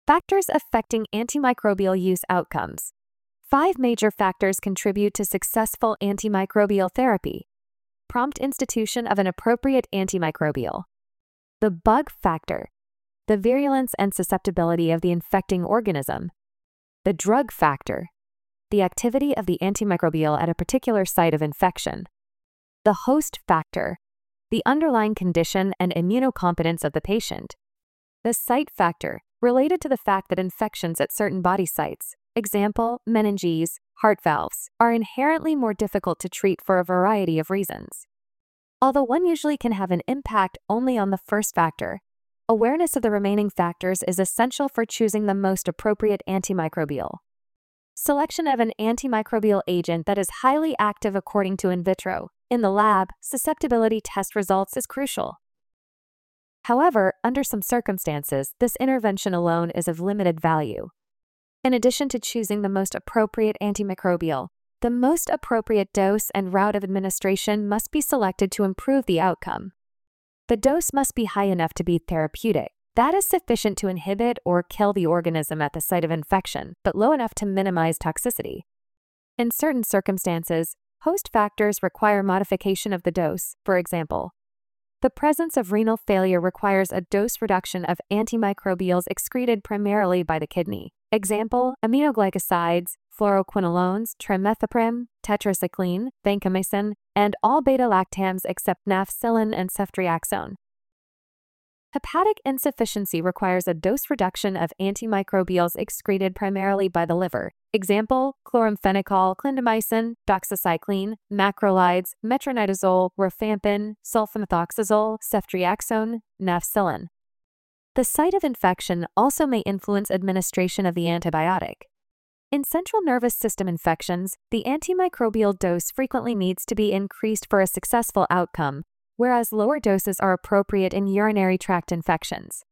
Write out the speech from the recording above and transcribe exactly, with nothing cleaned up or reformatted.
Factors affecting antimicrobial use outcomes. Five major factors contribute to successful antimicrobial therapy. Prompt institution of an appropriate antimicrobial. The bug factor, the virulence and susceptibility of the infecting organism. The drug factor, the activity of the antimicrobial at a particular site of infection. The host factor, the underlying condition and immunocompetence of the patient. The site factor, related to the fact that infections at certain body sites, example, meninges, heart valves, are inherently more difficult to treat for a variety of reasons. Although one usually can have an impact only on the first factor, awareness of the remaining factors is essential for choosing the most appropriate antimicrobial. Selection of an antimicrobial agent that is highly active according to in vitro, in the lab, susceptibility test results is crucial. However, under some circumstances, this intervention alone is of limited value. In addition to choosing the most appropriate antimicrobial, the most appropriate dose and route of administration must be selected to improve the outcome. The dose must be high enough to be therapeutic, that is sufficient to inhibit or kill the organism at the site of infection, but low enough to minimize toxicity. In certain circumstances, host factors require modification of the dose. For example, the presence of renal failure requires a dose reduction of antimicrobials excreted primarily by the kidney. Example, aminoglycosides, fluoroquinolones, trimethoprim, tetracycline, vancomycin, and all beta-lactams except nafcillin and ceftriaxone. Hepatic insufficiency requires a dose reduction of antimicrobials excreted primarily by the liver. Example, chloramphenicol, clindamycin, doxycycline, macrolides, metronidazole, rifampin, sulfamethoxazole, ceftriaxone, nafcillin. The site of infection also may influence administration of the antibiotic. In central nervous system infections, the antimicrobial dose frequently needs to be increased for a successful outcome, whereas lower doses are appropriate in urinary tract infections.